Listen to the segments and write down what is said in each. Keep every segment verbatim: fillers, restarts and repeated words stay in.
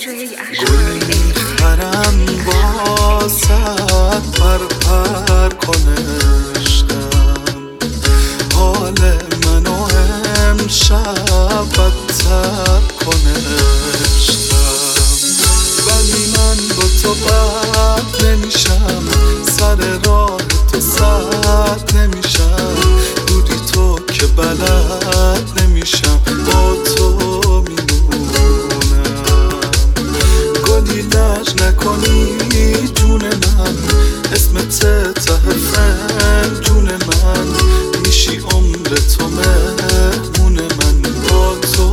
گل میخرم واسد پر پر کنشتم، حال منو امشب بدتر کنشتم. ولی من با تو بد نمیشم، سر راه تو سد نمیشم، دوری تو که بلد نمیشم، با تو میمونم. گلی لج نکنی جون من، اسمت ته فنجون من، میشی عمر تو مهمون من، با تو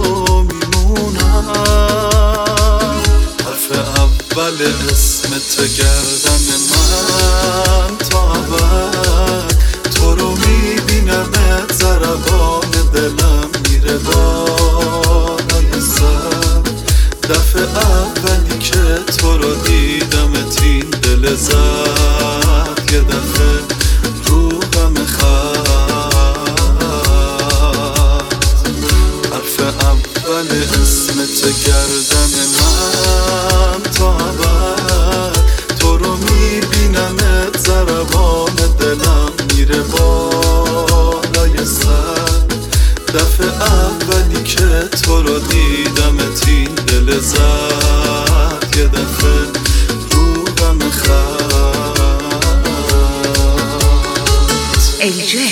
میمونم. حرف اول اسمت گردن من تا ابد، تو رو میبینمت ضربان دلم میره بالای سر. دفعه اولی که تو رو دیدمت این دل زد یه دفعه روحم خست. حرف اول اسمت گردن من تا ابد، تو رو میبینمت ضربان دلم میره بالای سر. دفعه اولی که تو رو دیدمت این دل زد یه دفعه روحم خست. ای جی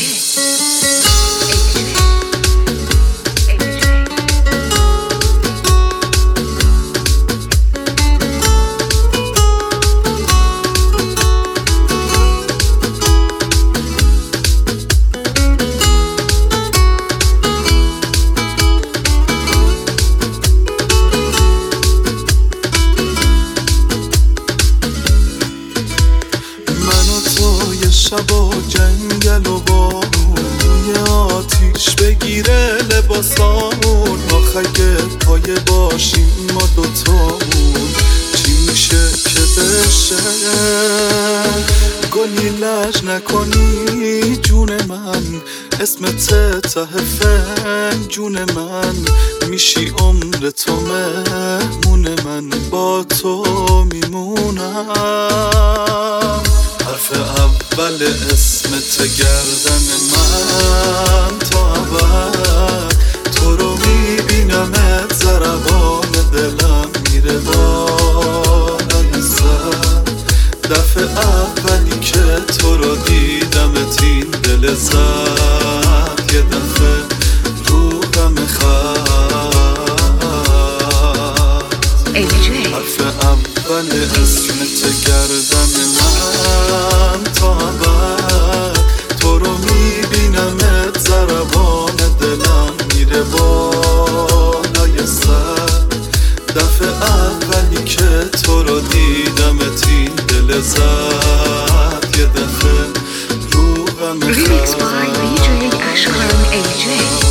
شب و جنگل و بارون، یه آتیش بگیره لباسامون، آخه پای باشیم ما دوتامون، چی میشه که بشه؟ گلی لج نکنی جون من، اسمت ته فنجون من، میشی عمر تو مهمون من، با تو میمونم. حرف اول اسمت گردن من تا ابد، تو رو میبینمت ضربان دلم میره بالای سر. دفعه اولی که تو رو دیدمت این دل زد یه دفعه روحم خست. حرف اول اسمت گردن من تا ابد، تو رو میبینمت ضربان دلم میره بالای سر. دفعه اولی که تو رو دیدمت این دل زد یه دفعه روحم خست.